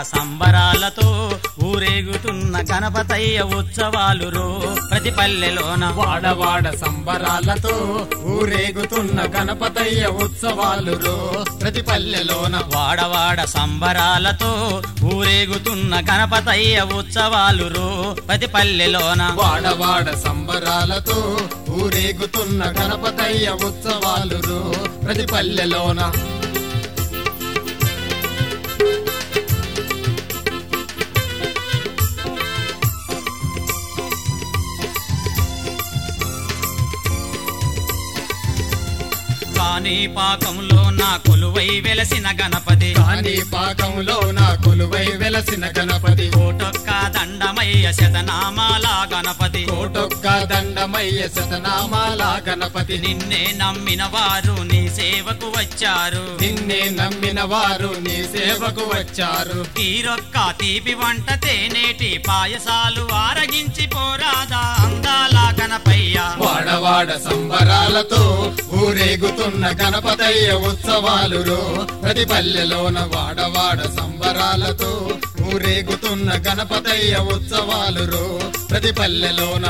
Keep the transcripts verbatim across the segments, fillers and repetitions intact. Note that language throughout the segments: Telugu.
సంబరాలతో ఊరేగుతున్న గణపతయ్య ఉత్సవాలు రో ప్రతి పల్లెలోన వాడవాడ సంబరాలతో ఊరేగుతున్న గణపతయ్య ఉత్సవాలు రో ప్రతి పల్లెలోన వాడవాడ సంబరాలతో ఊరేగుతున్న గణపతయ్య ఉత్సవాలు రో ప్రతి పల్లెలోన వాడవాడ సంబరాలతో ఊరేగుతున్న గణపతయ్య ఉత్సవాలు రో ప్రతి పల్లెలోన కాని పాకంలో నా కొలువై వెలసిన గణపతి కాని పాకంలో నా కొలువై వెలసిన గణపతి కోటొక్క దండమయ్య శతనామాల గణపతి కోటొక్క దండమయ్య శతనామాల గణపతి నిన్నే నమ్మిన వారు నీ సేవకు వచ్చారు నిన్నే నమ్మిన వారు నీ సేవకు వచ్చారు తీరొక్క తీపి వంట తేనేటి పాయసాలు ఆరగించి పోరాదా అందాల గణపయ్య వాడవాడ సంబరాలతో ఊరేగుతున్న గణపతయ్య ఉత్సవాలు రో ప్రతి పల్లెలోన వాడవాడ సంబరాలతో ఊరేగుతున్న గణపతయ్య ఉత్సవాలు రో ప్రతి పల్లెలోన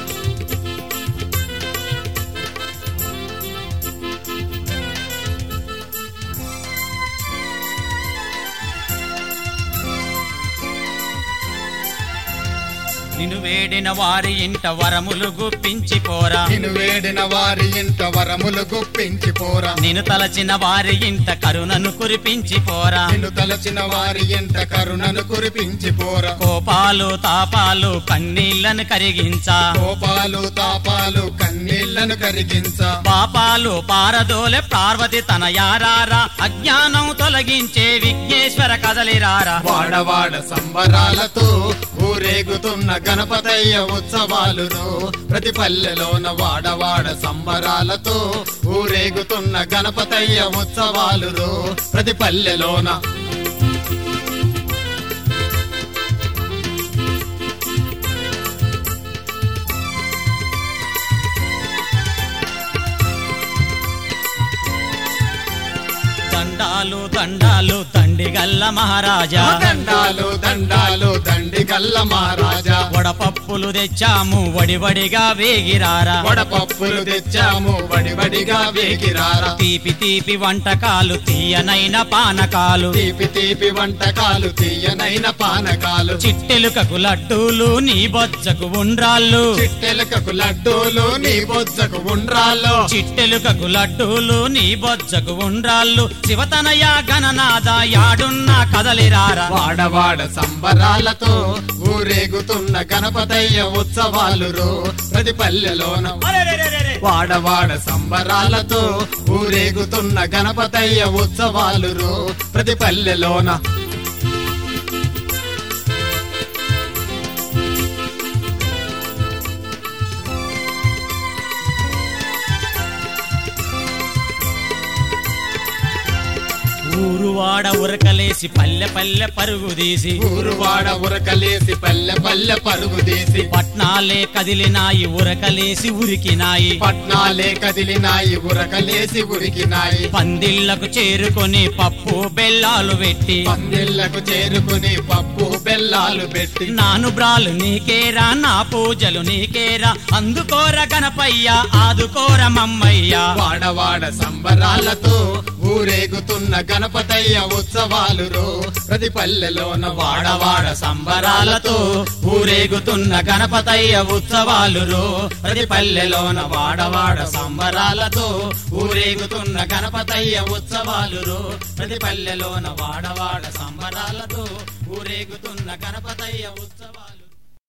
నిన్ను వేడిన వారి ఇంట వరములు గుప్పించి పోరా నిన్ను వేడిన వారి ఇంట వరములు గుప్పించి పోరా నిన్ను తలచిన వారి ఇంట కరుణను కురిపించి పోరా నిన్ను తలచిన వారి ఇంట కరుణను కురిపించి పోరా కోపాలు తాపాలు కన్నీళ్లను కరిగించా కోపాలు తాపాలు కన్నీళ్లను కరిగించ పాపాలు పారదోలే పార్వతి తన యారారా అజ్ఞానం తొలగించే విఘ్నేశ్వర కదలిరారా వాడవాడ సంబరాలతో ఊరేగుతున్న గణపతయ్య ఉత్సవాలు రో ప్రతి పల్లెలోన వాడవాడ సంబరాలతో ఊరేగుతున్న గణపతయ్య ఉత్సవాలు రో ప్రతి పల్లెలోన దండాలు దండాలు దండిగల్ల మహారాజా దండాలు దండాలు దండిగల్ల మహారాజా వడపప్పులు తెచ్చాము వడివడిగా వేగిరారా వడపప్పులు తెచ్చాము వడివడిగా వేగిరారా తీపి తీపి వంటకాలు తీయనైన పానకాలు తీపి తీపి వంటకాలు తీయనైన పానకాలు చిట్టెలుకకు లడ్డూలు నీ బొజ్జకు ఉండ్రాళ్ళు చిట్టెలుకకు లడ్డూలు నీ బొజ్జకు ఉండ్రాళ్ళు చిట్టెలుకకు లడ్డూలు నీ బొజ్జకు ఉండ్రాళ్ళు శివతనయ గణనాథ యాడున్న కదలిరారా వాడవాడ సంబరాలతో ఊరేగుతున్న గణపతయ్య ఉత్సవాలు రో ప్రతి పల్లెలోన వాడవాడ సంబరాలతో ఊరేగుతున్న గణపతయ్య ఉత్సవాలు రో ప్రతి పల్లెలోన ఊరువాడ ఉరకలేసి పల్లె పల్లె పరుగు తీసి ఊరువాడ ఉరకలేసి పల్లె పల్లె పరుగు తీసి పట్నాలే కదిలినాయి ఉరకలేసి ఉరికినాయి పట్నాలే కదిలినాయి ఉరకలేసి ఉరికినాయి పందిళ్లకు చేరుకొని పప్పు బెల్లాలు పెట్టి పందిళ్లకు చేరుకుని పప్పు బెల్లాలు పెట్టి నాను బ్రాలు నీకేరా నా పూజలు నీకేరా అందుకోర గణపయ్య ఆదుకోర మమ్మయ్య వాడవాడ సంబరాలతో ఊరేగుతున్న గణపతయ్య ఉత్సవాలు రో ప్రతి పల్లెలోన వాడవాడ సంబరాలతో ఊరేగుతున్న గణపతయ్య ఉత్సవాలు రో ప్రతి పల్లెలోన వాడవాడ సంబరాలతో ఊరేగుతున్న గణపతయ్య ఉత్సవాలు రో ప్రతి పల్లెలోన వాడవాడ సంబరాలతో ఊరేగుతున్న గణపతయ్య ఉత్సవాలు